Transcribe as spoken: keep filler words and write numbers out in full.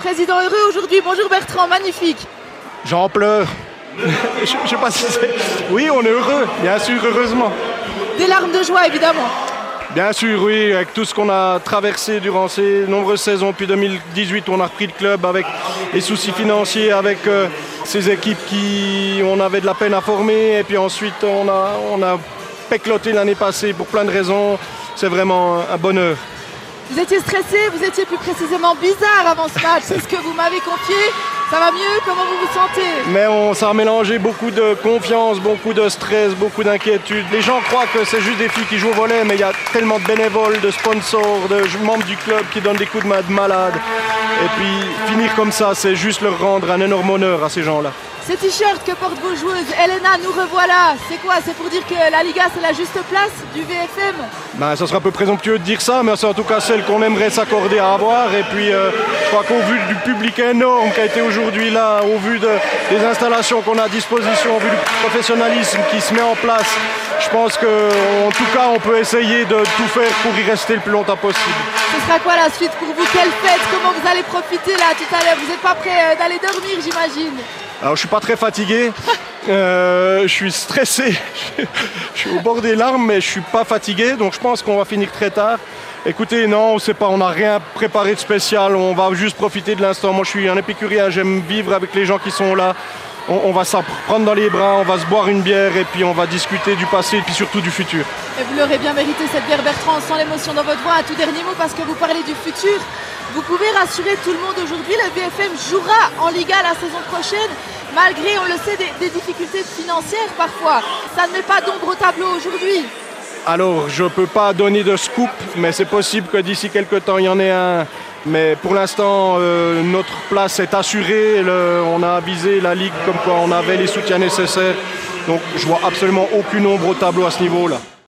président heureux aujourd'hui. Bonjour Bertrand, magnifique. J'en pleure. je, je sais pas si c'est... Oui, on est heureux, bien sûr, heureusement. Des larmes de joie, évidemment. Bien sûr, oui, avec tout ce qu'on a traversé durant ces nombreuses saisons. Puis deux mille dix-huit, on a repris le club avec les soucis financiers, avec euh, ces équipes qui on avait de la peine à former. Et puis ensuite, on a, on a pécloté l'année passée pour plein de raisons. C'est vraiment un bonheur. Vous étiez stressé, vous étiez plus précisément bizarre avant ce match. C'est ce que vous m'avez confié. Ça va mieux? Comment vous vous sentez? Mais on, ça a mélangé beaucoup de confiance, beaucoup de stress, beaucoup d'inquiétude. Les gens croient que c'est juste des filles qui jouent au volley, mais il y a tellement de bénévoles, de sponsors, de membres du club qui donnent des coups de main de malade. Et puis finir comme ça, c'est juste leur rendre un énorme honneur à ces gens-là. Ces t-shirts que portent vos joueuses, Elena, nous revoilà. C'est quoi? C'est pour dire que la Liga, c'est la juste place du V F M? Ben, ça serait un peu présomptueux de dire ça, mais c'est en tout cas celle qu'on aimerait s'accorder à avoir. Et puis, euh, je crois qu'au vu du public énorme qui a été aujourd'hui là, au vu de, des installations qu'on a à disposition, au vu du professionnalisme qui se met en place, je pense qu'en tout cas, on peut essayer de tout faire pour y rester le plus longtemps possible. Ce sera quoi la suite pour vous? Quelle fête? Comment vous allez profiter là tout à l'heure? Vous n'êtes pas prêt d'aller dormir, j'imagine? Alors je suis pas très fatigué, euh, je suis stressé, je suis au bord des larmes mais je suis pas fatigué, donc je pense qu'on va finir très tard. Écoutez, non, on sait pas, on n'a rien préparé de spécial, on va juste profiter de l'instant. Moi je suis un épicurien, j'aime vivre avec les gens qui sont là. On, on va s'en prendre dans les bras, on va se boire une bière et puis on va discuter du passé et puis surtout du futur. Et vous l'aurez bien mérité cette bière, Bertrand, sans l'émotion dans votre voix. Un tout dernier mot parce que vous parlez du futur. Vous pouvez rassurer tout le monde aujourd'hui, le V F M jouera en Liga la saison prochaine, malgré, on le sait, des, des difficultés financières parfois. Ça ne met pas d'ombre au tableau aujourd'hui. Alors, je ne peux pas donner de scoop, mais c'est possible que d'ici quelques temps, il y en ait un. Mais pour l'instant, euh, notre place est assurée. Le, on a avisé la Ligue comme quoi on avait les soutiens nécessaires. Donc, je vois absolument aucune ombre au tableau à ce niveau-là.